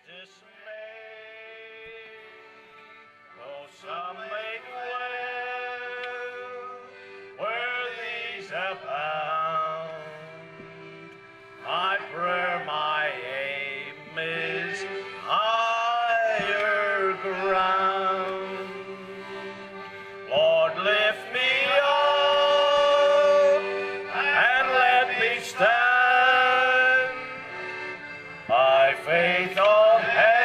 Though some may dwell where these abound, my prayer, my aim is higher ground. Lord, lift me up and let me stand by faith on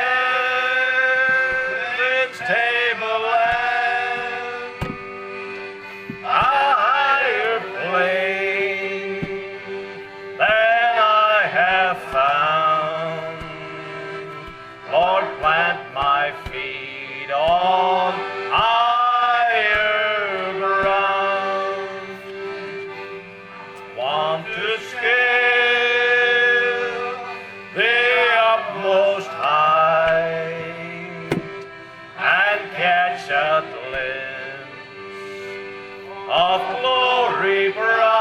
heaven's tableland, a higher plane than I have found. Lord, plant my feet on higher ground. Want to scale the utmost high and catch a glimpse of glory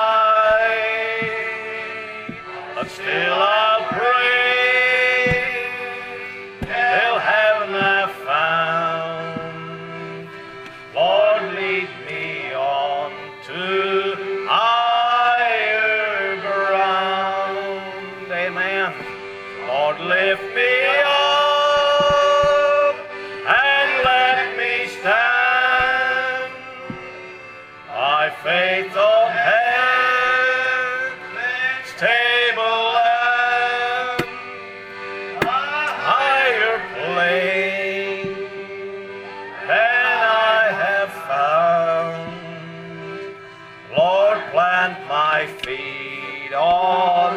bright, but still I'll pray till heaven I've found. Lord, lead me on to higher ground. Amen. Lord, lift me up and let me stand by faith on heaven's tableland, a higher plane than I have found. Lord, plant my feet on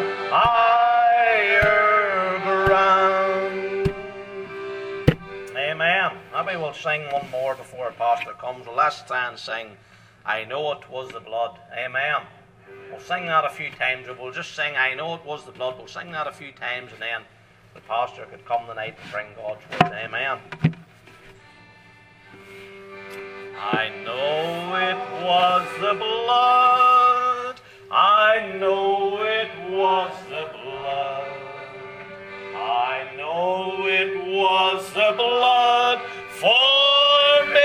higher ground. Amen. Maybe we'll sing one more before a pastor comes. Well, let's try and sing I Know It Was the Blood. Amen. We'll sing that a few times. We'll just sing I Know It Was the Blood. We'll sing that a few times and then the pastor could come tonight and bring God's word. Amen. I know it was the blood. I know it was the blood. I know it was the blood for me.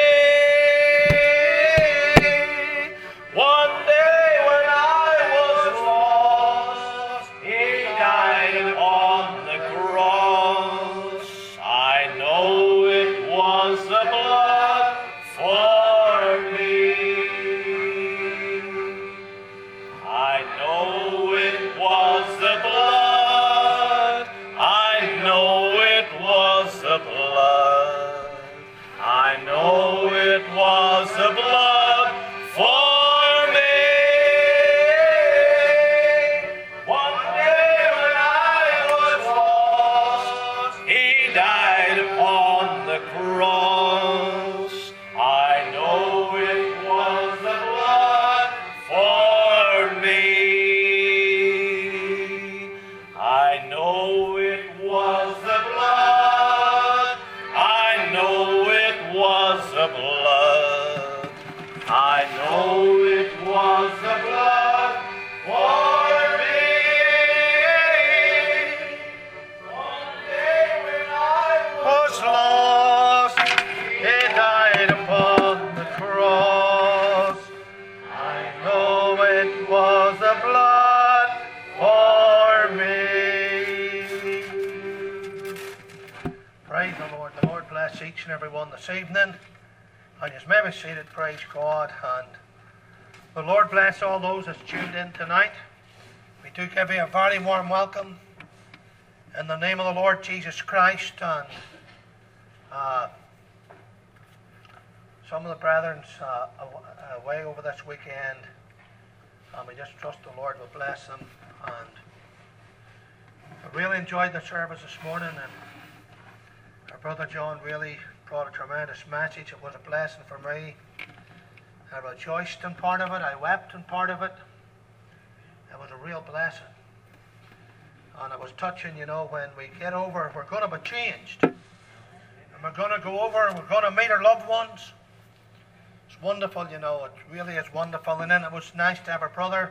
One day when I was lost, He died upon the cross. I know it was the blood for me. I know it was the blood. I know it was the blood. I know it was the blood for me. One day when I was lost, He died upon the cross. I know it was the blood for me. I know it was the blood. I know it was the blood. I know it was the blood for me. One day when I was lost, He died upon the cross. I know it was the blood for me. Praise the Lord. The Lord bless each and every one this evening. And you may be seated, praise God. And the Lord bless all those that's tuned in tonight. We do give you a very warm welcome in the name of the Lord Jesus Christ. And some of the brethren away over this weekend, and we just trust the Lord will bless them. And I really enjoyed the service this morning, and our brother John really brought a tremendous message. It was a blessing for me. I rejoiced in part of it. I wept in part of it. It was a real blessing. And it was touching, you know, when we get over, we're going to be changed. And we're going to go over, we're going to meet our loved ones. It's wonderful, you know, it really is wonderful. And then it was nice to have our brother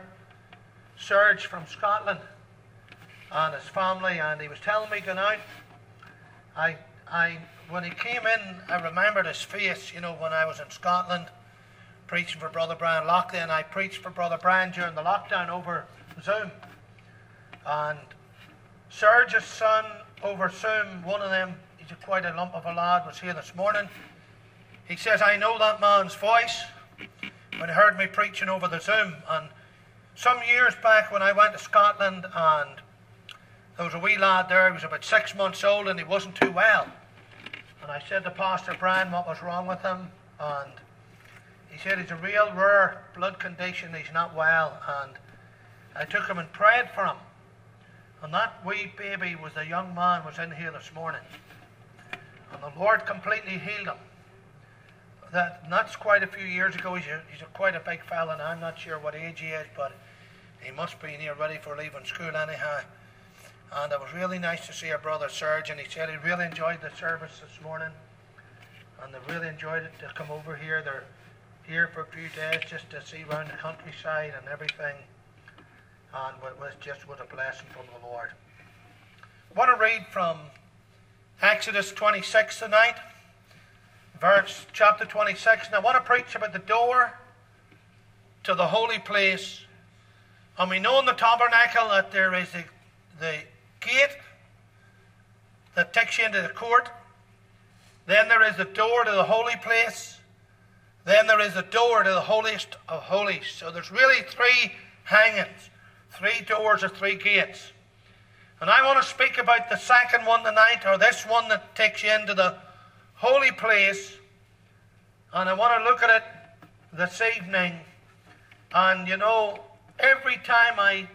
Serge from Scotland and his family, and he was telling me tonight, when he came in, I remembered his face, when I was in Scotland preaching for Brother Brian Lockley, and I preached for Brother Brian during the lockdown over Zoom. And Serge's son over Zoom, one of them, he's quite a lump of a lad, was here this morning. He says, I know that man's voice, when he heard me preaching over the Zoom. And some years back when I went to Scotland, and there was a wee lad there, he was about 6 months old and he wasn't too well. And I said to Pastor Brian what was wrong with him, and he said he's a real rare blood condition, he's not well. And I took him and prayed for him. And that wee baby was the young man was in here this morning. And the Lord completely healed him. That's quite a few years ago. He's quite a big fella, and I'm not sure what age he is, but he must be near ready for leaving school anyhow. And it was really nice to see our brother Serge, and he said he really enjoyed the service this morning, and they really enjoyed it to come over here. They're here for a few days just to see around the countryside and everything, and it was a blessing from the Lord. I want to read from Exodus 26 tonight, chapter 26, and I want to preach about the door to the holy place. And we know in the tabernacle that there is the gate that takes you into the court. Then there is the door to the holy place. Then there is the door to the holiest of holies. So there's really three hangings, three doors or three gates. And I want to speak about the second one tonight, or this one that takes you into the holy place. And I want to look at it this evening. And every time I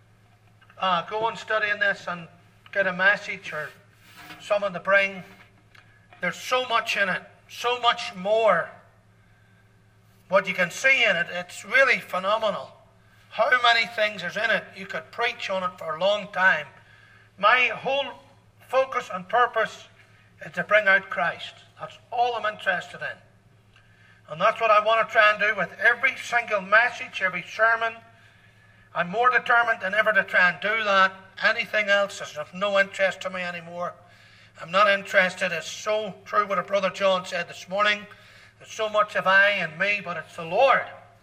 go and study in this and get a message or someone to bring, there's so much in it, so much more. What you can see in it, it's really phenomenal. How many things is in it? You could preach on it for a long time. My whole focus and purpose is to bring out Christ. That's all I'm interested in. And that's what I want to try and do with every single message, every sermon. I'm more determined than ever to try and do that. Anything else is of no interest to me anymore. I'm not interested. It's so true what our brother John said this morning. There's so much of I and me, but it's the Lord.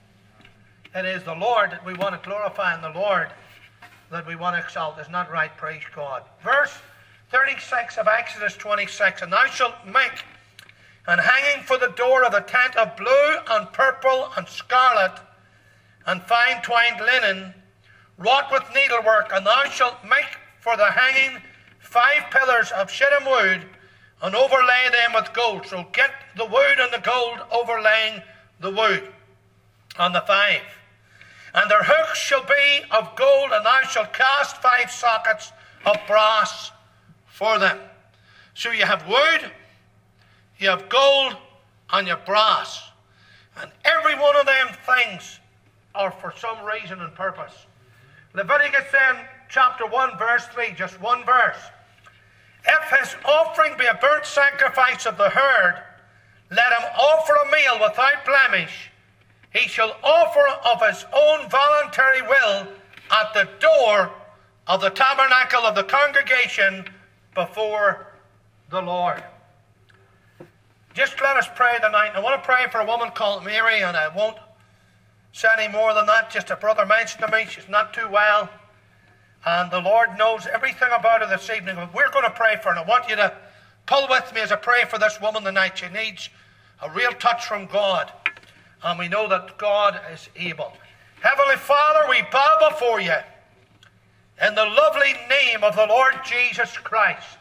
It is the Lord that we want to glorify, and the Lord that we want to exalt. Is not right, praise God. Verse 36 of Exodus 26, and thou shalt make an hanging for the door of the tent of blue and purple and scarlet and fine twined linen, wrought with needlework, and thou shalt make for the hanging 5 pillars of shittim wood, and overlay them with gold. So get the wood and the gold overlaying the wood on the 5. And their hooks shall be of gold, and thou shalt cast 5 sockets of brass for them. So you have wood, you have gold, and you have brass. And every one of them things are for some reason and purpose. Leviticus then, chapter 1, verse 3, just one verse. If his offering be a burnt sacrifice of the herd, let him offer a meal without blemish. He shall offer of his own voluntary will at the door of the tabernacle of the congregation before the Lord. Just let us pray tonight. I want to pray for a woman called Mary, and I won't say any more than that. Just a brother mentioned to me she's not too well, and the Lord knows everything about her this evening. But we're going to pray for her, and I want you to pull with me as I pray for this woman tonight. She needs a real touch from God, and we know that God is able. Heavenly Father, we bow before you in the lovely name of the Lord Jesus Christ.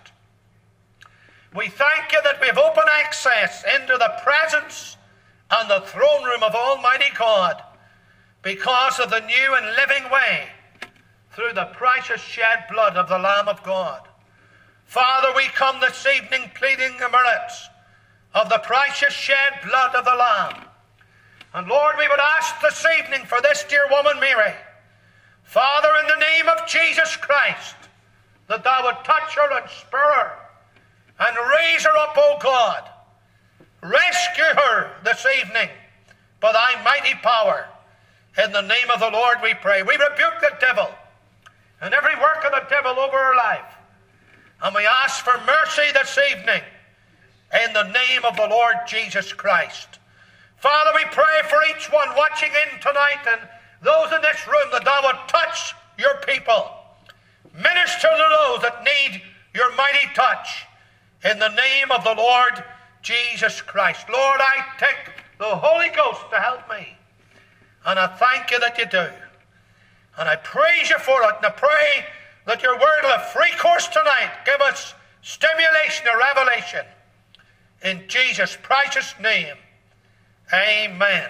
We thank you that we have open access into the presence and the throne room of Almighty God because of the new and living way through the precious shed blood of the Lamb of God. Father, we come this evening pleading the merits of the precious shed blood of the Lamb. And Lord, we would ask this evening for this dear woman Mary, Father, in the name of Jesus Christ, that thou would touch her and spur her and raise her up, O God. Rescue her this evening by thy mighty power. In the name of the Lord we pray. We rebuke the devil and every work of the devil over her life. And we ask for mercy this evening in the name of the Lord Jesus Christ. Father, we pray for each one watching in tonight and those in this room that thou would touch your people. Minister to those that need your mighty touch in the name of the Lord Jesus Christ. Lord, I take the Holy Ghost to help me. And I thank you that you do. And I praise you for it. And I pray that your word will have free course tonight. Give us stimulation or revelation. In Jesus' precious name. Amen.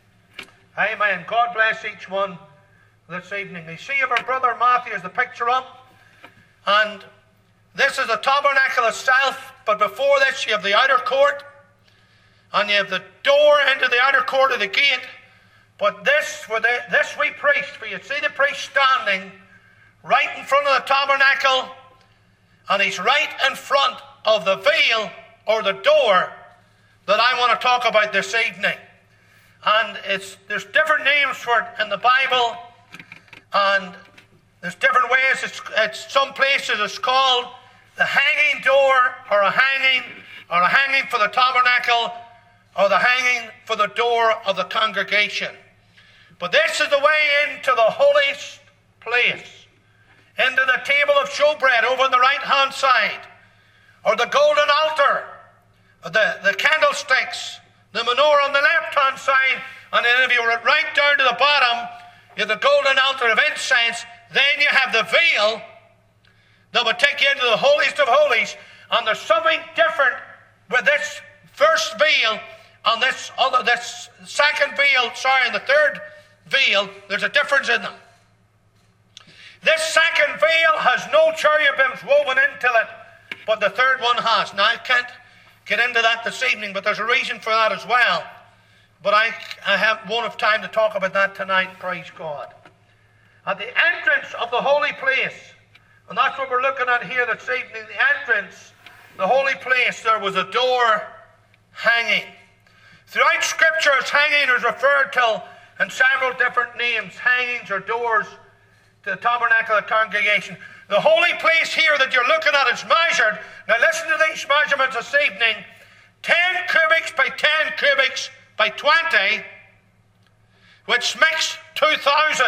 Amen. God bless each one this evening. You see if our brother Matthew has the picture up. And this is the tabernacle itself. But before this you have the outer court. And you have the door into the outer court of the gate. But this wee priest, for you see the priest standing right in front of the tabernacle, and he's right in front of the veil or the door that I want to talk about this evening. And there's different names for it in the Bible, and there's different ways. It's some places it's called the hanging door, or a hanging for the tabernacle, or the hanging for the door of the congregation. But this is the way into the holiest place, into the table of showbread over on the right-hand side, or the golden altar, the candlesticks, the menorah on the left-hand side, and then if you were right down to the bottom, you have the golden altar of incense. Then you have the veil that would take you into the holiest of holies, and there's something different with this first veil and this second veil, and the third veil. There's a difference in them. This second veil has no cherubims woven into it, but the third one has. Now, I can't get into that this evening, but there's a reason for that as well. But I won't have time to talk about that tonight, praise God. At the entrance of the holy place, and that's what we're looking at here this evening, the entrance, the holy place, there was a door hanging. Throughout Scripture, hanging is referred to in several different names, hangings or doors to the tabernacle of the congregation. The holy place here that you're looking at is measured. Now listen to these measurements this evening. 10 cubits by 10 cubits by 20, which makes 2,000.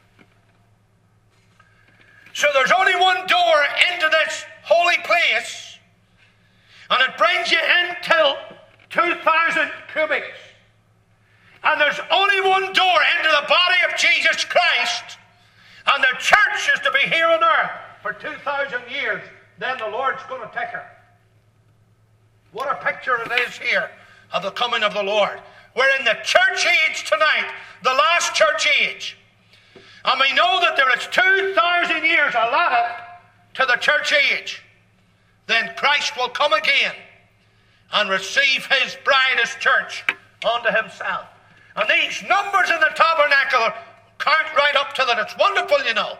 So there's only one door into this holy place, and it brings you into 2,000 cubits. And there's only one door into the body of Jesus Christ, and the church is to be here on earth for 2,000 years. Then the Lord's going to take her. What a picture it is here of the coming of the Lord. We're in the church age tonight, the last church age. And we know that there is 2,000 years allotted to the church age. Then Christ will come again and receive his bride, his church, unto himself. And these numbers in the tabernacle count right up to that. It's wonderful, you know.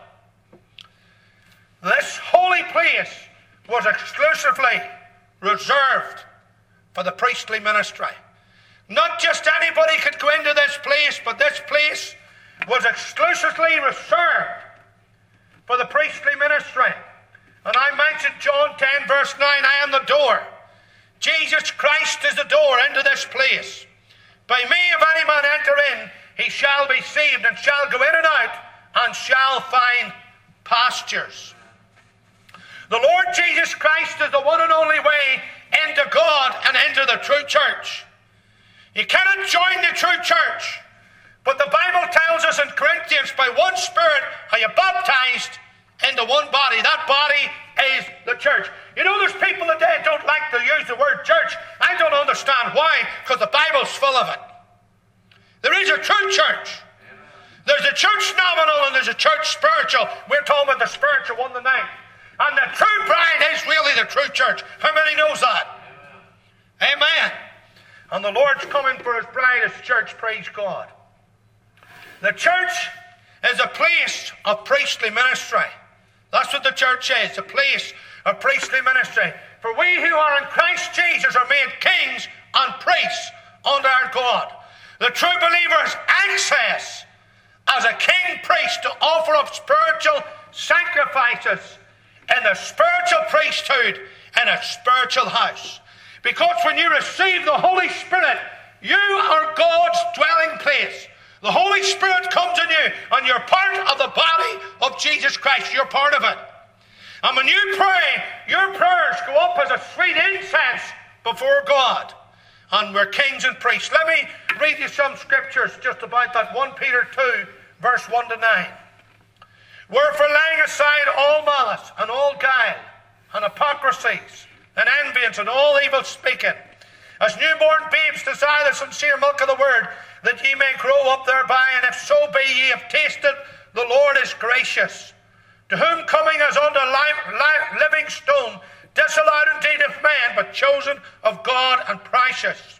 This holy place was exclusively reserved for the priestly ministry. Not just anybody could go into this place, but this place was exclusively reserved for the priestly ministry. And I mentioned John 10 verse 9, I am the door. Jesus Christ is the door into this place. By me, if any man enter in, he shall be saved, and shall go in and out, and shall find pastures. The Lord Jesus Christ is the one and only way into God and into the true church. You cannot join the true church, but the Bible tells us in Corinthians, by one Spirit are you baptized into one body. That body is the church. You know, there's people today that don't like to use the word church. I don't understand why, because the Bible's full of it. There is a true church. There's a church nominal and there's a church spiritual. We're talking about the spiritual one tonight. And the true bride is really the true church. How many knows that? Amen. And the Lord's coming for his bride, his church, praise God. The church is a place of priestly ministry. That's what the church is, a place of priestly ministry. For we who are in Christ Jesus are made kings and priests unto our God. The true believer has access as a king priest to offer up spiritual sacrifices in the spiritual priesthood in a spiritual house. Because when you receive the Holy Spirit, you are God's dwelling place. The Holy Spirit comes in you, and you're part of the body of Jesus Christ. You're part of it. And when you pray, your prayers go up as a sweet incense before God. And we're kings and priests. Let me read you some scriptures just about that. 1 Peter 2, verse 1 to 9. Wherefore, laying aside all malice and all guile and hypocrisies and envyings and all evil speaking, as newborn babes desire the sincere milk of the word, that ye may grow up thereby, and if so be ye have tasted the Lord is gracious, to whom coming as unto living stone, disallowed indeed of man, but chosen of God and precious.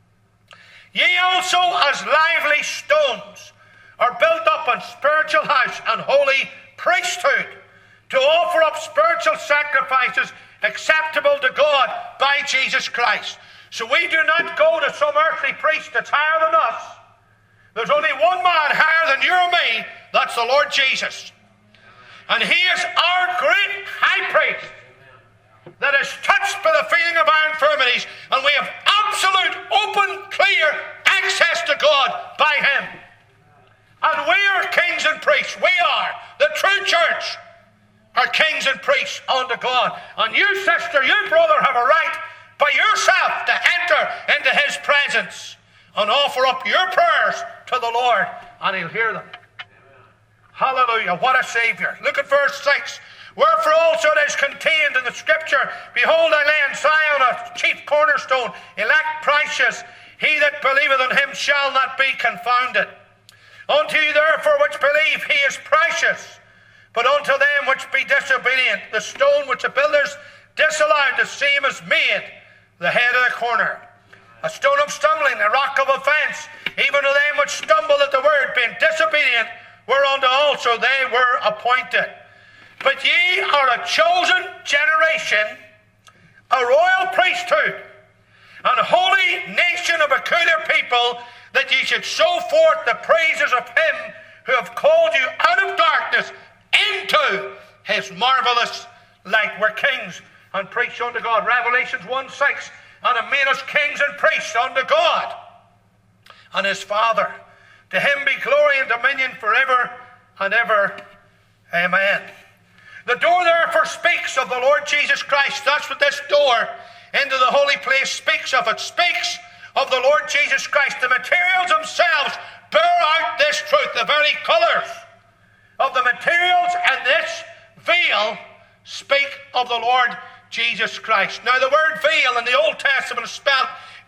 Ye also as lively stones are built up in spiritual house and holy priesthood, to offer up spiritual sacrifices acceptable to God by Jesus Christ. So we do not go to some earthly priest that's higher than us. There's only one man higher than you or me. That's the Lord Jesus. And he is our great high priest that is touched by the feeling of our infirmities, and we have absolute, open, clear access to God by him. And we are kings and priests. We are the true church, are kings and priests unto God. And you, sister, you, brother, have a right by yourself to enter into his presence and offer up your prayers to the Lord, and he'll hear them. Hallelujah. What a Savior. Look at verse 6. Wherefore also it is contained in the scripture, behold, I lay in Zion a chief cornerstone, elect precious. He that believeth on him shall not be confounded. Unto you therefore which believe, he is precious. But unto them which be disobedient, the stone which the builders disallowed, the same is made the head of the corner. A stone of stumbling, a rock of offense, even to them which stumble at the word, being disobedient, whereunto also they were appointed. But ye are a chosen generation, a royal priesthood, and a holy nation, of a peculiar people, that ye should show forth the praises of him who have called you out of darkness into his marvelous light. We're kings and priests unto God. Revelations 1:6, and have made us kings and priests unto God and his Father. To him be glory and dominion forever and ever. Amen. The door therefore speaks of the Lord Jesus Christ. That's what this door into the holy place speaks of. It speaks of the Lord Jesus Christ. The materials themselves bear out this truth. The very colors of the materials and this veil speak of the Lord Jesus Christ. Now the word veil in the Old Testament is spelled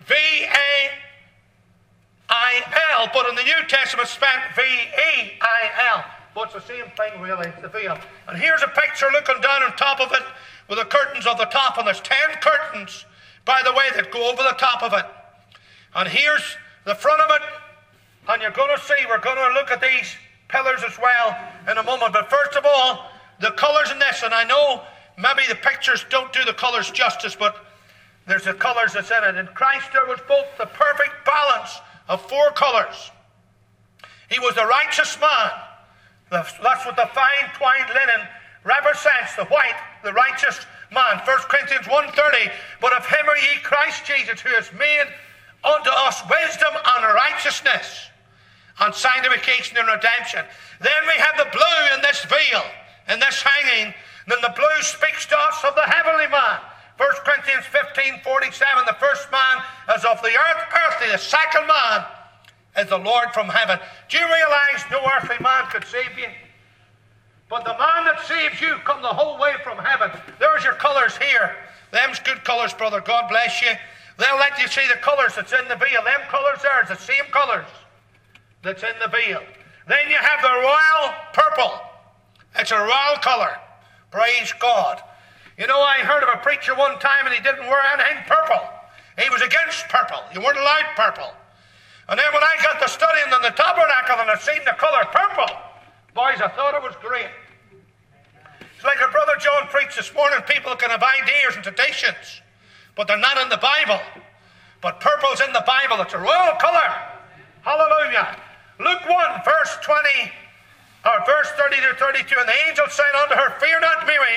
V-A-I-L, but in the New Testament it's spelled V-E-I-L. But it's the same thing really, it's the veil. And here's a picture looking down on top of it with the curtains of the top, and there's 10 curtains, by the way, that go over the top of it. And here's the front of it, and you're going to see, we're going to look at these pillars as well in a moment. But first of all, the colors in this, and I know maybe the pictures don't do the colors justice, but there's the colors that's in it. In Christ there was both the perfect balance of 4 colors. He was the righteous man. That's what the fine twined linen represents, the white, the righteous man. 1 Corinthians 1:30, but of him are ye Christ Jesus, who has made unto us wisdom and righteousness and sanctification and redemption. Then we have the blue in this veil, in this hanging. Then the blue speaks to us of the heavenly man. 1 Corinthians 15:47, the first man is of the earthly, the second man is the Lord from heaven. Do you realize no earthly man could save you? But the man that saves you come the whole way from heaven. There's your colours here. Them's good colours, brother. God bless you. They'll let you see the colours that's in the veil. Them colours there is the same colours that's in the veil. Then you have the royal purple. It's a royal colour. Praise God. You know, I heard of a preacher one time and he didn't wear anything purple. He was against purple. You weren't allowed purple. And then when I got to studying in the tabernacle and I seen the colour purple, boys, I thought it was great. It's like our brother John preached this morning. People can have ideas and traditions, but they're not in the Bible. But purple's in the Bible. It's a royal colour. Hallelujah. Luke 1, verse 30 to 32. And the angel said unto her, Fear not, Mary,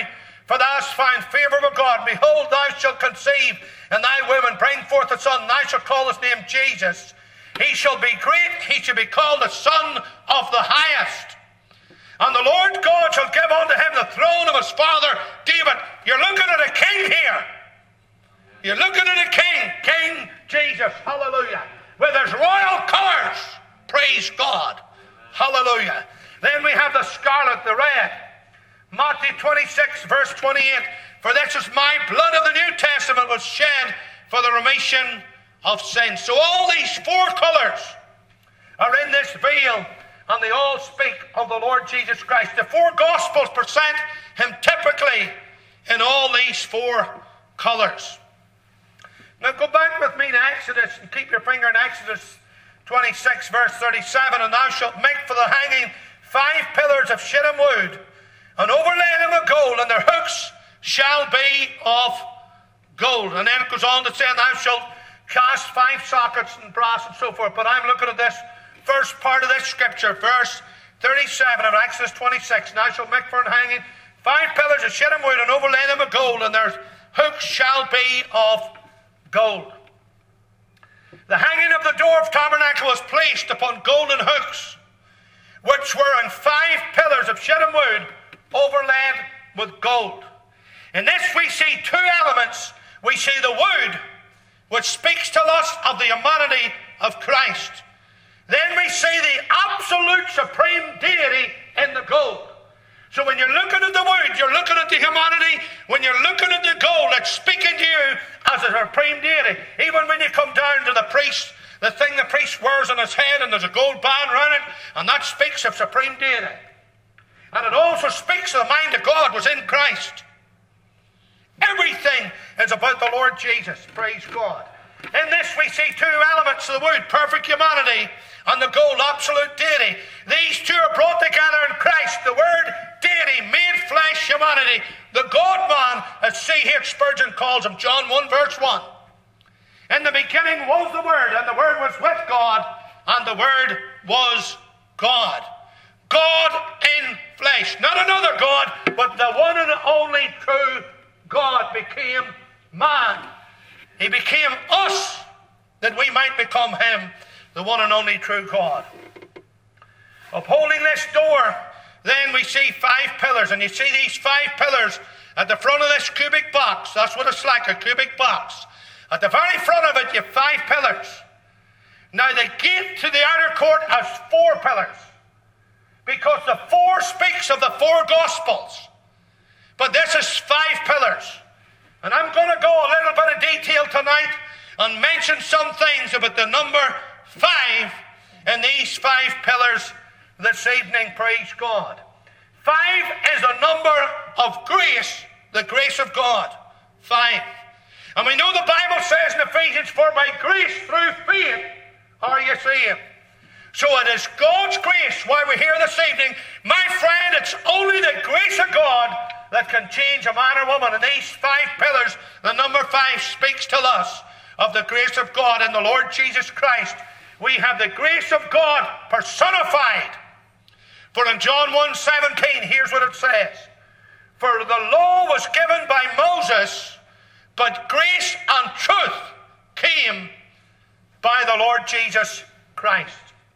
For thou hast found favour with God. Behold, thou shalt conceive, and thy woman bring forth a son. Thou shalt call his name Jesus. He shall be great. He shall be called the Son of the Highest. And the Lord God shall give unto him the throne of his father David. You're looking at a king here. You're looking at a king. King Jesus. Hallelujah. With his royal colours. Praise God. Hallelujah. Then we have the scarlet, the red. Matthew 26, verse 28. For this is my blood of the New Testament was shed for the remission of sins. So all these four colours are in this veil, and they all speak of the Lord Jesus Christ. The four Gospels present him typically in all these four colours. Now go back with me to Exodus and keep your finger in Exodus 26, verse 37. And thou shalt make for the hanging 5 pillars of shittim wood, and overlay them with gold, and their hooks shall be of gold. And then it goes on to say, and thou shalt cast 5 sockets in brass and so forth. But I'm looking at this first part of this scripture, verse 37 of Exodus 26. And thou shalt make for an hanging 5 pillars of shittim wood, and overlay them with gold, and their hooks shall be of gold. The hanging of the door of tabernacle was placed upon golden hooks, which were in 5 pillars of shittim wood, overlaid with gold. In this we see 2 elements. We see the wood, which speaks to us of the humanity of Christ. Then we see the absolute supreme deity in the gold. So when you're looking at the wood, you're looking at the humanity. When you're looking at the gold, it's speaking to you as a supreme deity. Even when you come down to the priest, the thing the priest wears on his head, and there's a gold band around it, and that speaks of supreme deity. And it also speaks of the mind of God was in Christ. Everything is about the Lord Jesus. Praise God. In this we see 2 elements of the wood, perfect humanity, and the gold, absolute deity. These 2 are brought together in Christ. The word deity, made flesh, humanity. The God-man, as C.H. Spurgeon calls him, John 1 verse 1. In the beginning was the Word, and the Word was with God, and the Word was God. God in flesh. Not another God, but the one and only true God became man. He became us, that we might become him, the one and only true God. Upholding this door, then we see 5 pillars. And you see these 5 pillars at the front of this cubic box. That's what it's like, a cubic box. At the very front of it, you have 5 pillars. Now the gate to the outer court has 4 pillars, because the 4 speaks of the 4 Gospels. But this is 5 pillars. And I'm going to go a little bit of detail tonight and mention some things about the number 5 in these 5 pillars this evening. Praise God. 5 is a number of grace, the grace of God. 5. And we know the Bible says in Ephesians, for by grace through faith are you saved. So it is God's grace why we're here this evening. My friend, it's only the grace of God that can change a man or woman. And these 5 pillars, the number 5 speaks to us of the grace of God in the Lord Jesus Christ. We have the grace of God personified. For in John 1:17, here's what it says. For the law was given by Moses, but grace and truth came by the Lord Jesus Christ.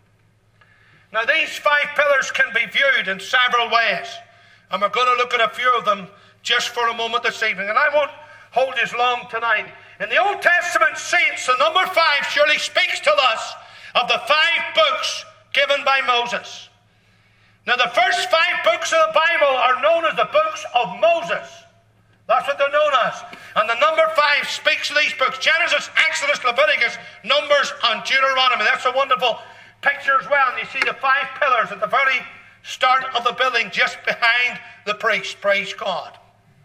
Now these 5 pillars can be viewed in several ways. And we're going to look at a few of them just for a moment this evening. And I won't hold you long tonight. In the Old Testament saints, the number 5 surely speaks to us of the 5 books given by Moses. Now the first 5 books of the Bible are known as the books of Moses. That's what they're known as. And the number 5 speaks of these books. Genesis, Exodus, Leviticus, Numbers, and Deuteronomy. That's a wonderful picture as well. And you see the 5 pillars at the very start of the building, just behind the priest. Praise God.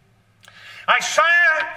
Isaiah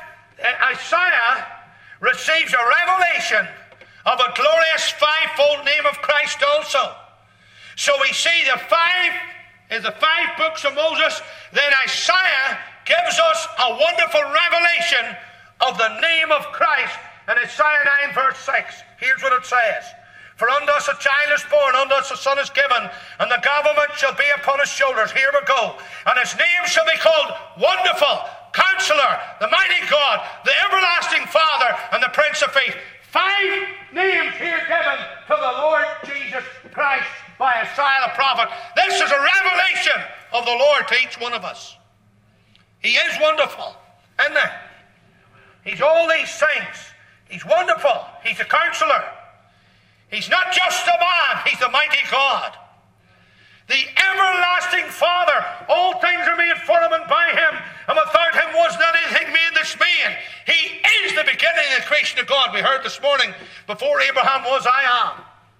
receives a revelation of a glorious 5-fold name of Christ also. So we see the 5 is the 5 books of Moses. Then Isaiah gives us a wonderful revelation of the name of Christ in Isaiah 9 verse 6. Here's what it says. For unto us a child is born, unto us a son is given, and the government shall be upon his shoulders. Here we go. And his name shall be called Wonderful, Counselor, the mighty God, the everlasting Father, and the Prince of Peace. 5 names here given to the Lord Jesus Christ by Isaiah the prophet. This is a revelation of the Lord to each one of us. He is wonderful, isn't he? He's all these things. He's wonderful. He's a counselor. He's not just a man. He's the mighty God. The everlasting Father. All things are made for him and by him. And without him was not anything made that's made. He is the beginning of the creation of God. We heard this morning, before Abraham was, I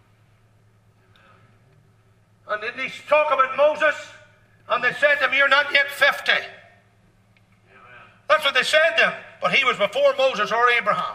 am. And didn't he talk about Moses? And they said to him, you're not yet 50. Amen. That's what they said to him. But he was before Moses or Abraham.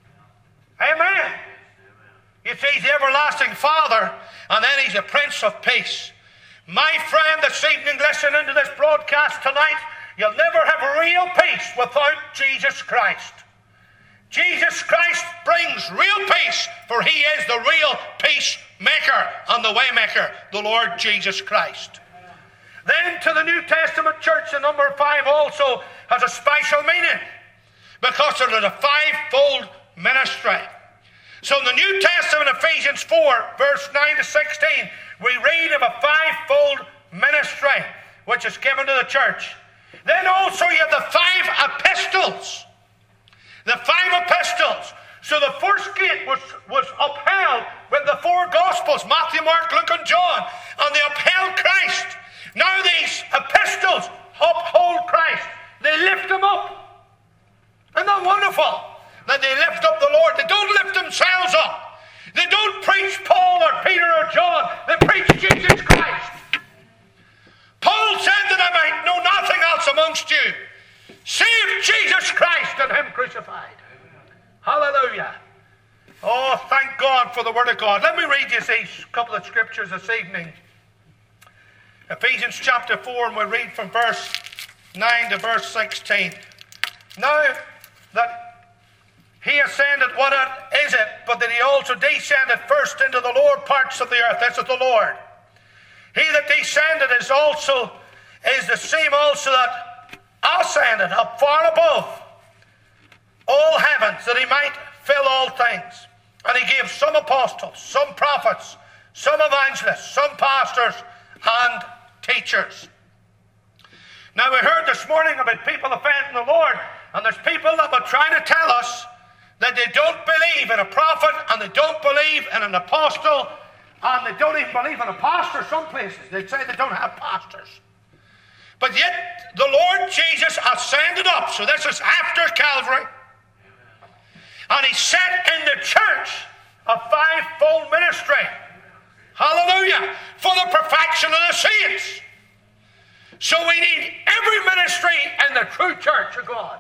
Amen. You see, he's the everlasting Father, and then he's the Prince of Peace. My friend, this evening, listening to this broadcast tonight, you'll never have real peace without Jesus Christ. Jesus Christ brings real peace, for he is the real peacemaker and the waymaker, the Lord Jesus Christ. Then to the New Testament church, the number 5 also has a special meaning, because it is a 5-fold ministry. So in the New Testament, Ephesians 4, verse 9 to 16, we read of a 5-fold ministry which is given to the church. Then also you have the 5 epistles. The 5 epistles. So the first gate was upheld with the 4 Gospels, Matthew, Mark, Luke, and John, and they upheld Christ. Now these epistles uphold Christ. They lift him up. Isn't that wonderful? That they lift up the Lord. They don't lift themselves up. They don't preach Paul or Peter or John. They preach Jesus Christ. Paul said that I might know nothing else amongst you save Jesus Christ and him crucified. Hallelujah. Oh, thank God for the Word of God. Let me read you these couple of scriptures this evening. Ephesians chapter 4, and we read from verse 9 to verse 16. Now that he ascended, what is it, but that he also descended first into the lower parts of the earth. This is the Lord. He that descended is the same also that ascended up far above all heavens, that he might fill all things. And he gave some apostles, some prophets, some evangelists, some pastors, and teachers. Now we heard this morning about people offending the Lord, and there's people that were trying to tell us that they don't believe in a prophet, and they don't believe in an apostle, and they don't even believe in a pastor some places. They say they don't have pastors. But yet the Lord Jesus ascended up, so this is after Calvary, and he set in the church a 5-fold ministry. Hallelujah. For the perfection of the saints. So we need every ministry in the true church of God.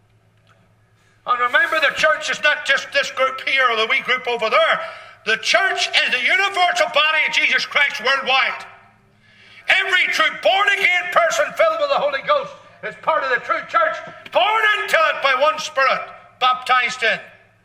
And remember, the church is not just this group here or the wee group over there. The church is the universal body of Jesus Christ worldwide. Every true born-again person filled with the Holy Ghost is part of the true church, born into it by one Spirit, baptized in.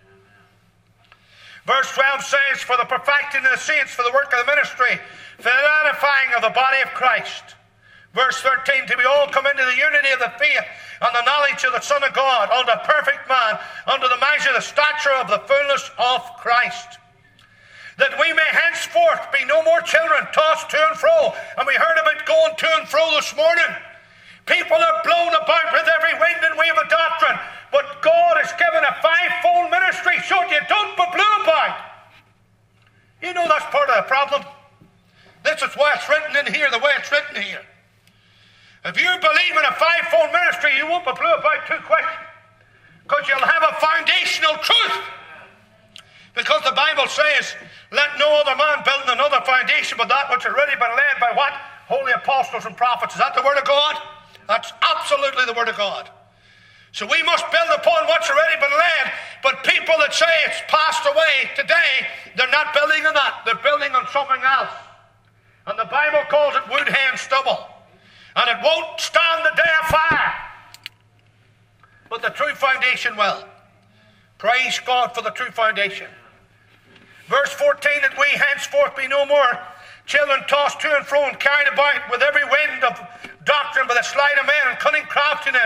Verse 12 says, for the perfecting of the saints, for the work of the ministry, for the edifying of the body of Christ. Verse 13, till we all come into the unity of the faith and the knowledge of the Son of God, unto a perfect man, unto the measure, the stature of the fullness of Christ. That we may henceforth be no more children, tossed to and fro. And we heard about going to and fro this morning. People are blown about with every wind and wave of doctrine. But God has given a 5-fold ministry so you don't be blew about. You know that's part of the problem. This is why it's written in here, the way it's written here. If you believe in a 5-fold ministry, you won't be blew about too quick. Because you'll have a foundational truth. Because the Bible says, let no other man build another foundation but that which has already been laid by what? Holy apostles and prophets. Is that the Word of God? That's absolutely the Word of God. So we must build upon what's already been laid. But people that say it's passed away today, they're not building on that. They're building on something else. And the Bible calls it wood, hay, and stubble. And it won't stand the day of fire. But the true foundation will. Praise God for the true foundation. Verse 14, that we henceforth be no more children tossed to and fro and carried about with every wind of doctrine by the sleight of men and cunning craftiness,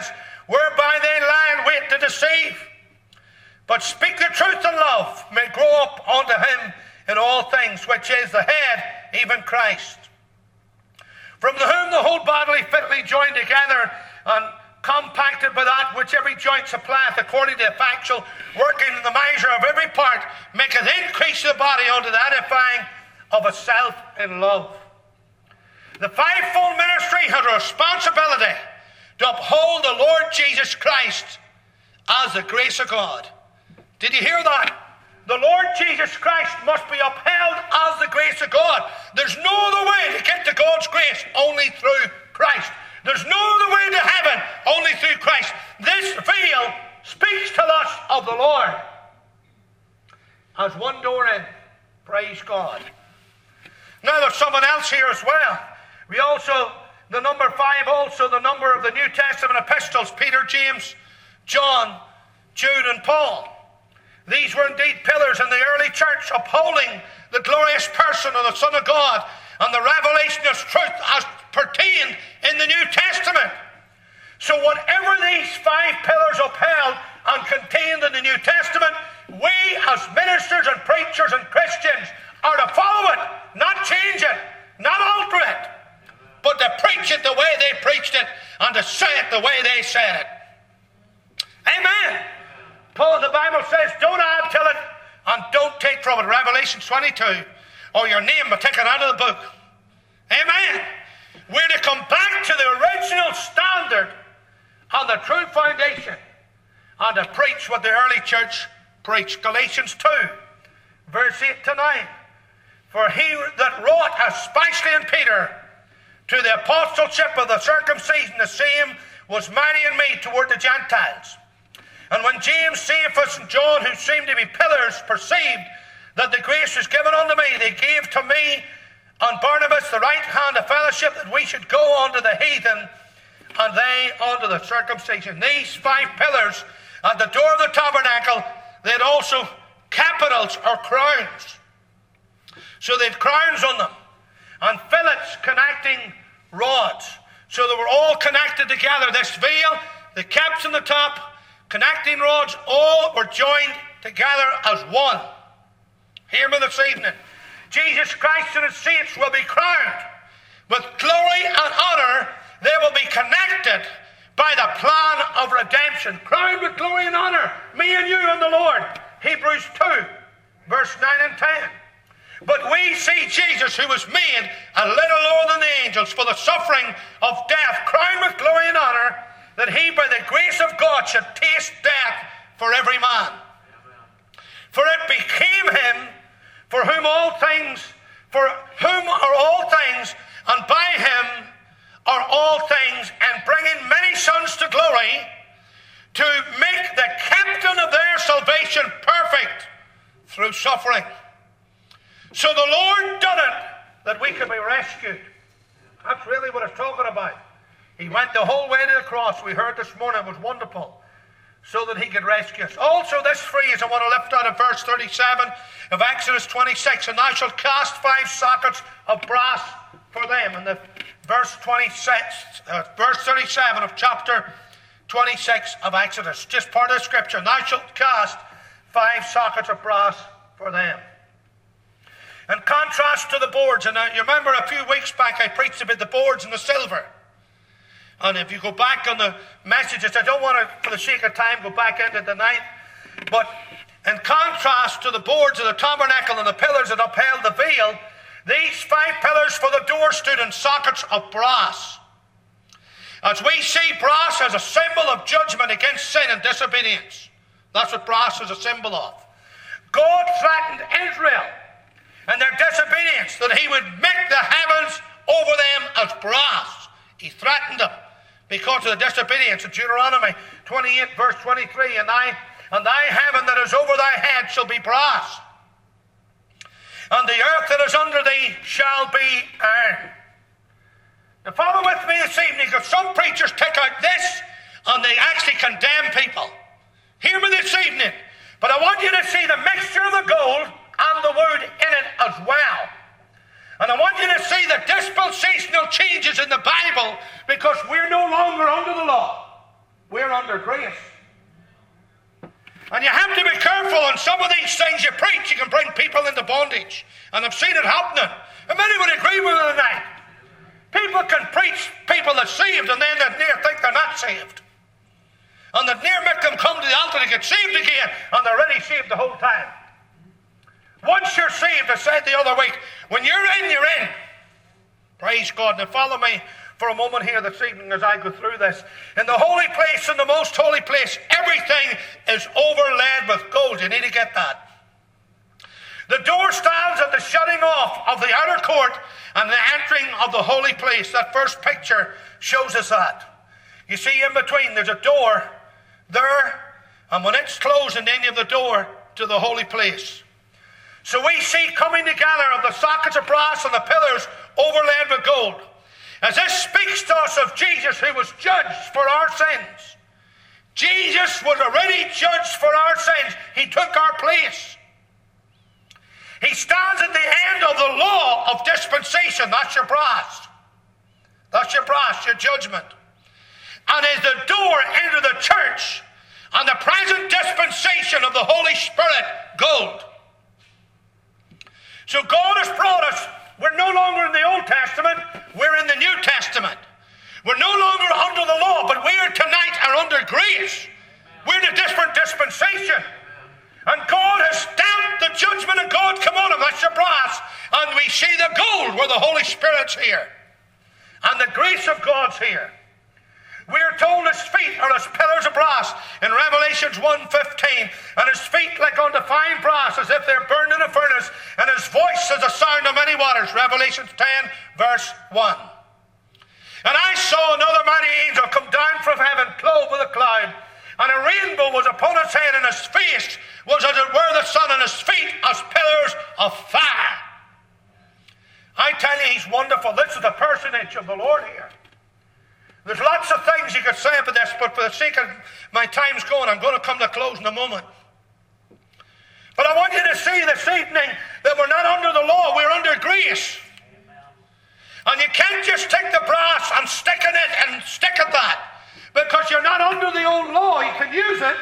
whereby they lie in wait to deceive. But speak the truth in love, may grow up unto him in all things, which is the head, even Christ. From whom the whole bodily fitly joined together and compacted by that which every joint supplieth, according to the effectual working in the measure of every part, maketh increase of the body unto the edifying of itself in love. The fivefold ministry has a responsibility to uphold the Lord Jesus Christ as the grace of God. Did you hear that? The Lord Jesus Christ must be upheld as the grace of God. There's no other way to get to God's grace, only through Christ. There's no other way to heaven, only through Christ. This veil speaks to us of the Lord as one door in. Praise God. Now there's someone else here as well. We also, the number 5, also the number of the New Testament epistles, Peter, James, John, Jude, and Paul. These were indeed pillars in the early church, upholding the glorious person of the Son of God and the revelation of truth as pertained in the New Testament. So whatever these 5 pillars upheld and contained in the New Testament, we as ministers and preachers and Christians are to follow it, not change it, not alter it, but to preach it the way they preached it and to say it the way they said it. Amen. Paul, the Bible says, don't add to it and don't take from it. Revelation 22, or your name will taken out of the book. Amen. We're to come back to the original standard on the true foundation and to preach what the early church preached. Galatians 2, verse 8 to 9. For he that wrought especially in Peter to the apostleship of the circumcision, the same was mighty in me toward the Gentiles. And when James, Cephas, and John, who seemed to be pillars, perceived that the grace was given unto me, they gave to me and Barnabas the right hand of fellowship, that we should go unto the heathen, and they unto the circumcision. These 5 pillars at the door of the tabernacle, they had also capitals or crowns. So they had crowns on them, and fillets connecting rods. So they were all connected together. This veil, the caps on the top, connecting rods, all were joined together as one. Hear me this evening. Jesus Christ and his saints will be crowned with glory and honor. They will be connected by the plan of redemption. Crowned with glory and honor, me and you and the Lord. Hebrews 2, verse 9 and 10. But we see Jesus, who was made a little lower than the angels for the suffering of death, crowned with glory and honor, that he by the grace of God should taste death for every man. For it became him for whom are all things, and by him are all things, and bringing many sons to glory, to make the captain of their salvation perfect through suffering. So the Lord done it that we could be rescued. That's really what it's talking about. He went the whole way to the cross. We heard this morning, it was wonderful, so that he could rescue us. Also, this phrase I want to lift out of verse 37 of Exodus 26, and thou shalt cast 5 sockets of brass for them. And the verse 37 of chapter 26 of Exodus, just part of the scripture. Thou shalt cast 5 sockets of brass for them. In contrast to the boards, and you remember a few weeks back I preached about the boards and the silver. And if you go back on the messages, I don't want to, for the sake of time, go back into it tonight. But in contrast to the boards of the tabernacle and the pillars that upheld the veil, these 5 pillars for the door stood in sockets of brass. As we see brass as a symbol of judgment against sin and disobedience. That's what brass is a symbol of. God threatened Israel and their disobedience that he would make the heavens over them as brass. He threatened them because of the disobedience. In Deuteronomy 28 verse 23, and thy heaven that is over thy head shall be brass, and the earth that is under thee shall be iron. Now follow with me this evening, because some preachers take out this and they actually condemn people. Hear me this evening, but I want you to see the mixture of the gold and the wood in it as well. And I want you to see the dispensational changes in the Bible, because we're no longer under the law. We're under grace. And you have to be careful on some of these things you preach. You can bring people into bondage. And I've seen it happening. And many would agree with me tonight. People can preach people that's saved and then that near think they're not saved. And that near make them come to the altar to get saved again, and they're already saved the whole time. Once you're saved, I said the other week, when you're in, you're in. Praise God. Now follow me for a moment here this evening as I go through this. In the holy place, in the most holy place, everything is overlaid with gold. You need to get that. The door stands at the shutting off of the outer court and the entering of the holy place. That first picture shows us that. You see, in between, there's a door there, and when it's closing, then you have the door to the holy place. So we see coming together of the sockets of brass and the pillars overlaid with gold. As this speaks to us of Jesus, who was judged for our sins. Jesus was already judged for our sins. He took our place. He stands at the end of the law of dispensation. That's your brass. That's your brass, your judgment. And is the door into the church and the present dispensation of the Holy Spirit, gold. So God has brought us. We're no longer in the Old Testament, we're in the New Testament. We're no longer under the law, but we are tonight are under grace. We're in a different dispensation. And God has stamped the judgment of God come on him. That's your brass. And we see the gold where the Holy Spirit's here. And the grace of God's here. We are told his feet are as pillars of brass in Revelations 1:15, and his feet like unto fine brass, as if they're burned in a furnace, and his voice as the sound of many waters. Revelations 10, verse 1. And I saw another mighty angel come down from heaven, clothed with a cloud, and a rainbow was upon his head, and his face was as it were the sun, and his feet as pillars of fire. I tell you, he's wonderful. This is the personage of the Lord here. There's lots of things you could say about this, but for the sake of my time's going, I'm going to come to close in a moment. But I want you to see this evening that we're not under the law, we're under grace. And you can't just take the brass and stick in it and stick at that, because you're not under the old law. You can use it.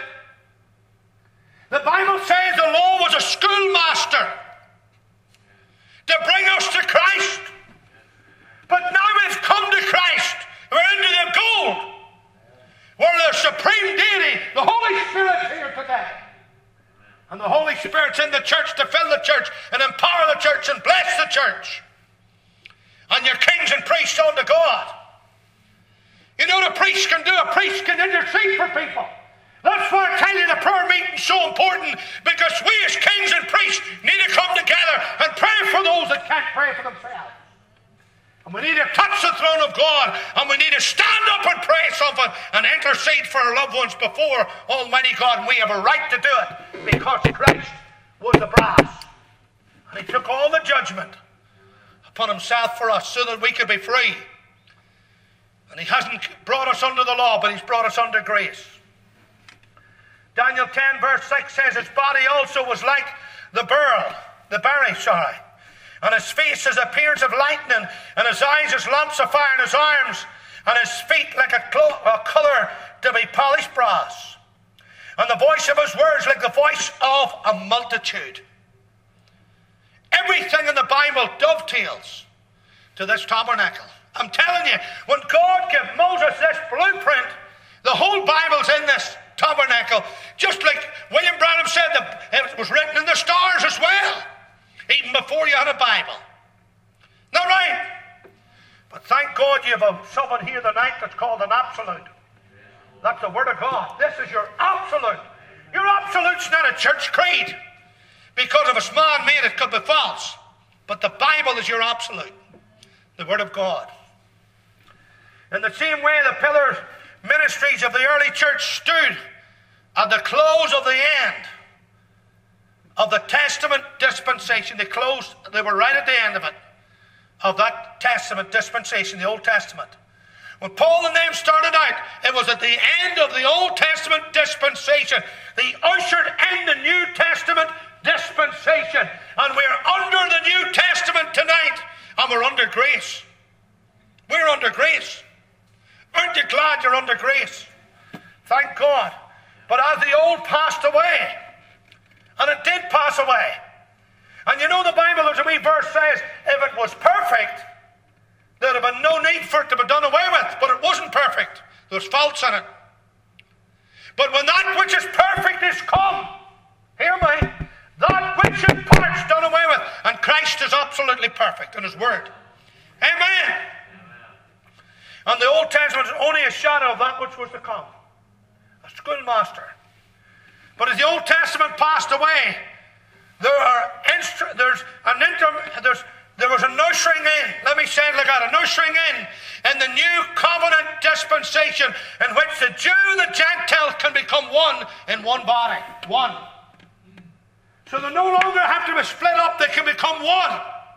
The Bible says the law was a schoolmaster to bring us to Christ. But now we've come to Christ. We're into the gold, where the supreme deity, the Holy Spirit's here today. And the Holy Spirit's in the church to fill the church and empower the church and bless the church. And your kings and priests unto God. You know what a priest can do? A priest can intercede for people. That's why I tell you the prayer meeting's so important, because we as kings and priests need to come together and pray for those that can't pray for themselves. And we need to touch the throne of God, and we need to stand up and pray something and intercede for our loved ones before Almighty God. And we have a right to do it because Christ was the brass. And he took all the judgment upon himself for us so that we could be free. And he hasn't brought us under the law, but he's brought us under grace. Daniel 10 verse 6 says his body also was like the berry, and his face as appearance of lightning, and his eyes as lamps of fire, and his arms and his feet like a colour to be polished brass, and the voice of his words like the voice of a multitude. Everything in the Bible dovetails to this tabernacle. I'm telling you, when God gave Moses this blueprint, the whole Bible's in this tabernacle. Just like William Branham said, that it was written in the stars as well, even before you had a Bible. Not right? But thank God you have someone here tonight that's called an absolute. That's the Word of God. This is your absolute. Your absolute's not a church creed. Because if it's man-made, it could be false. But the Bible is your absolute. The Word of God. In the same way, the pillar ministries of the early church stood at the close of the end of the Testament dispensation. They were right at the end of it, of that Testament dispensation, the Old Testament. When Paul and them started out, it was at the end of the Old Testament dispensation. They ushered in the New Testament dispensation. And we're under the New Testament tonight, and we're under grace. We're under grace. Aren't you glad you're under grace? Thank God. But as the old passed away, and it did pass away, and you know the Bible, there's a wee verse says, if it was perfect, there'd have been no need for it to be done away with. But it wasn't perfect. There's faults in it. But when that which is perfect is come, hear me, that which is part's done away with, and Christ is absolutely perfect in His Word. Amen. And the Old Testament is only a shadow of that which was to come. A schoolmaster. But as the Old Testament passed away, there was a ushering in. Let me say it like that, an ushering in the new covenant dispensation in which the Jew and the Gentile can become one in one body. One. So they no longer have to be split up, they can become one.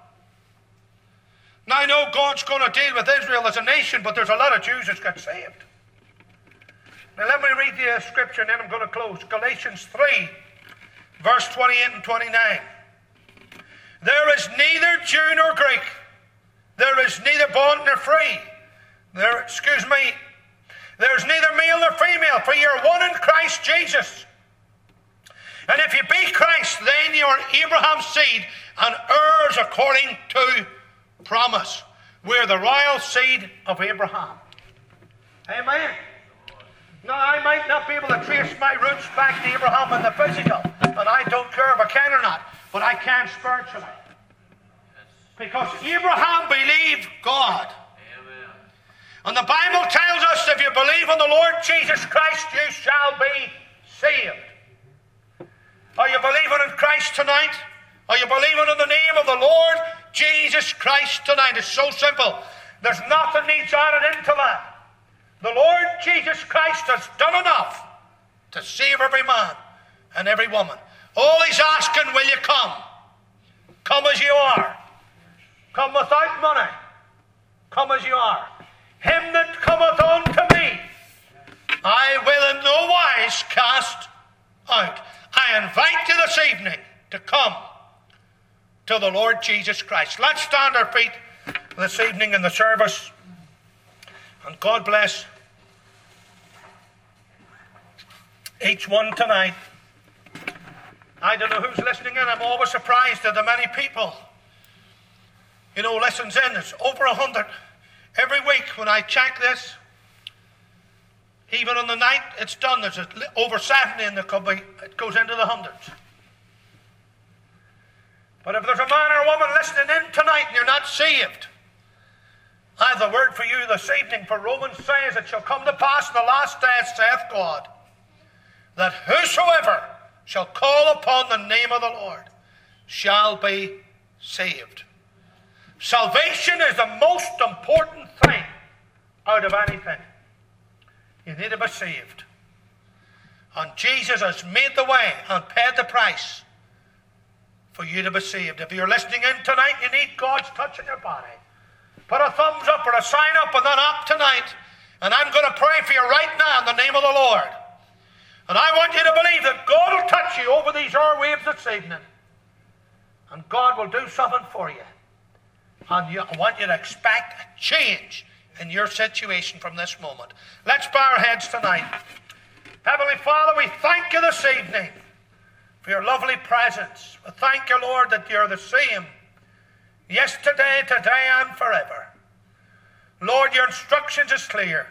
Now I know God's going to deal with Israel as a nation, but there's a lot of Jews that get saved. Now let me read the scripture and then I'm going to close. Galatians 3, verse 28 and 29. There is neither Jew nor Greek. There is neither bond nor free. There is neither male nor female, for you are one in Christ Jesus. And if you be Christ, then you are Abraham's seed and heirs according to promise. We're the royal seed of Abraham. Amen. Now, I might not be able to trace my roots back to Abraham in the physical, and I don't care if I can or not, but I can spiritually. Because Abraham believed God. Amen. And the Bible tells us if you believe in the Lord Jesus Christ, you shall be saved. Are you believing in Christ tonight? Are you believing in the name of the Lord Jesus Christ tonight? It's so simple. There's nothing needs added into that. The Lord Jesus Christ has done enough to save every man and every woman. All He's asking, will you come? Come as you are. Come without money. Come as you are. Him that cometh unto me, I will in no wise cast out. I invite you this evening to come to the Lord Jesus Christ. Let's stand our feet this evening in the service. And God bless each one tonight. I don't know who's listening in. I'm always surprised at the many people, listens in. It's over 100 every week when I check this. Even on the night it's done, there's over 70 and it goes into the hundreds. But if there's a man or a woman listening in tonight and you're not saved, I have a word for you this evening, for Romans says it shall come to pass in the last days, saith God, that whosoever shall call upon the name of the Lord shall be saved. Salvation is the most important thing out of anything. You need to be saved. And Jesus has made the way and paid the price for you to be saved. If you're listening in tonight, you need God's touch in your body. Put a thumbs up or a sign up on that app tonight. And I'm going to pray for you right now in the name of the Lord. And I want you to believe that God will touch you over these airwaves this evening. And God will do something for you. And I want you to expect a change in your situation from this moment. Let's bow our heads tonight. Heavenly Father, we thank you this evening for your lovely presence. We thank you, Lord, that you're the same yesterday, today, and forever. Lord, your instructions is clear,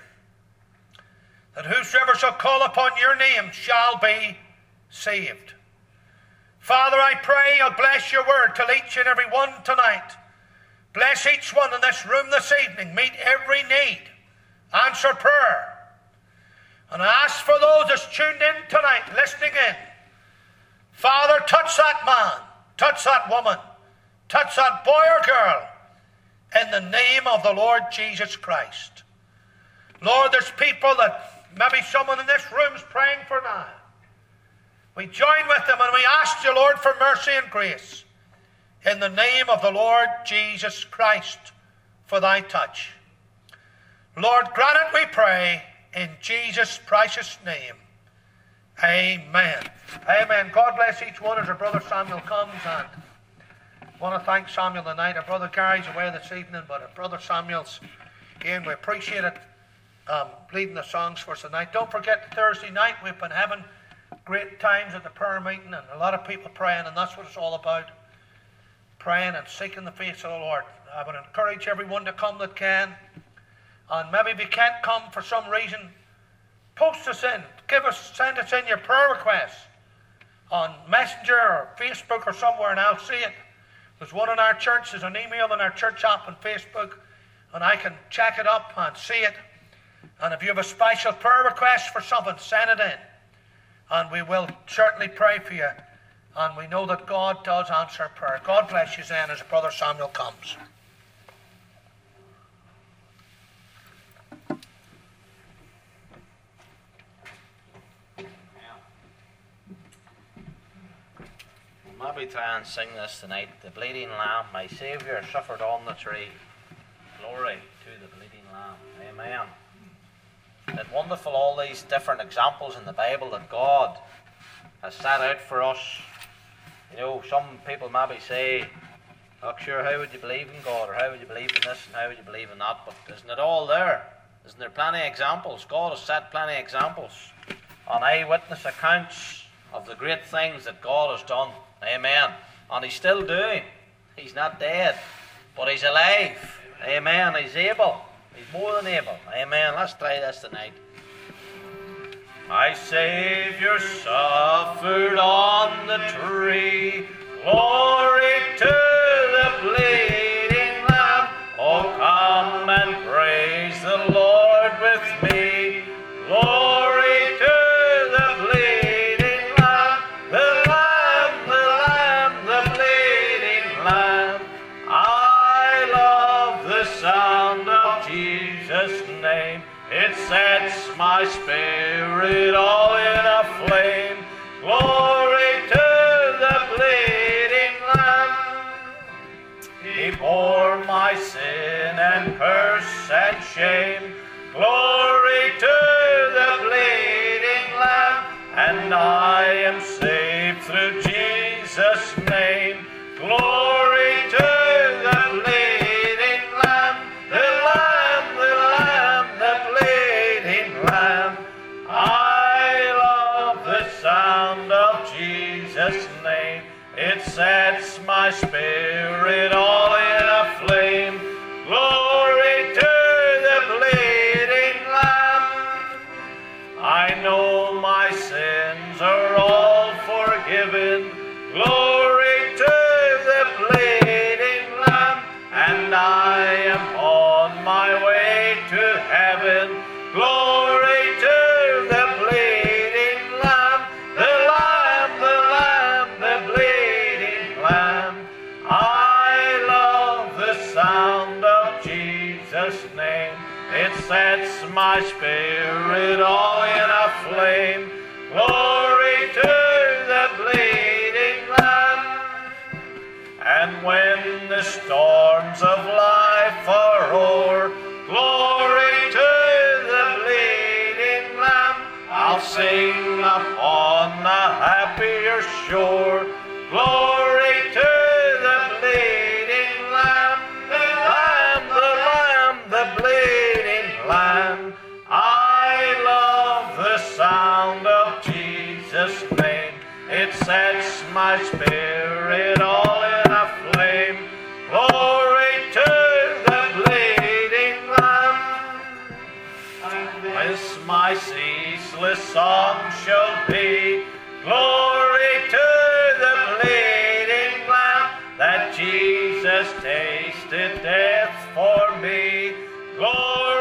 that whosoever shall call upon your name shall be saved. Father, I pray you'll bless your word to each and every one tonight. Bless each one in this room this evening. Meet every need. Answer prayer. And I ask for those that's tuned in tonight, listening in. Father, touch that man. Touch that woman. Touch that boy or girl in the name of the Lord Jesus Christ. Lord, there's people that maybe someone in this room is praying for now. We join with them and we ask you, Lord, for mercy and grace in the name of the Lord Jesus Christ for thy touch. Lord, grant it, we pray, in Jesus' precious name. Amen. Amen. God bless each one as our brother Samuel comes, and I want to thank Samuel tonight. Our brother Gary's away this evening, but our brother Samuel's here, and we appreciate it. leading the songs for us tonight. Don't forget Thursday night we've been having great times at the prayer meeting and a lot of people praying, and that's what it's all about. Praying and seeking the face of the Lord. I would encourage everyone to come that can. And maybe if you can't come for some reason, post us in. Send us in your prayer requests on Messenger or Facebook or somewhere, and I'll see it. There's one in our church. There's an email in our church app on Facebook, and I can check it up and see it. And if you have a special prayer request for something, send it in. And we will certainly pray for you. And we know that God does answer prayer. God bless you then as Brother Samuel comes. We'll maybe try and sing this tonight. The bleeding lamb, my Saviour suffered on the tree. Glory to the bleeding lamb. Amen. It's wonderful, all these different examples in the Bible that God has set out for us. You know, some people maybe say, oh sure, how would you believe in God, or how would you believe in this, and how would you believe in that? But isn't it all there? Isn't there plenty of examples? God has set plenty of examples on eyewitness accounts of the great things that God has done. Amen. And He's still doing. He's not dead, but He's alive. Amen. He's able. He's more than able. Amen. Let's try this tonight. My Saviour suffered on the tree. Glory to the bleeding Lamb. Oh, come and praise the Lord with me. Glory to the bleeding Lamb. The Lamb, the Lamb, the bleeding Lamb. I love the sound of Jesus' name. It sets my spirit all in a flame. Glory to the bleeding Lamb. He bore my sin and curse and shame. Glory to the bleeding Lamb. And I am saved through Jesus' name. Glory to the bleeding Lamb. The Lamb, the Lamb, the bleeding Lamb. I love the sound of Jesus' name. It sets my spirit all in a flame. Glory to the bleeding Lamb. I know my sins are all forgiven. Glory to the bleeding Lamb. And I am on my way to heaven. Glory to the bleeding Lamb. The Lamb, the Lamb, the bleeding Lamb. I love the sound of Jesus' name. It sets my spirit all in a flame. Glory to the bleeding Lamb. And when the storms of life are o'er, glory to the bleeding Lamb. I'll sing upon the happier shore. Glory to the bleeding Lamb. The Lamb, the Lamb, the bleeding Lamb. I love the sound of Jesus' name. It sets my spirit all in a flame. Glory to the bleeding Lamb. This my ceaseless song shall be. Glory to the bleeding Lamb, that Jesus tasted death for me. Glory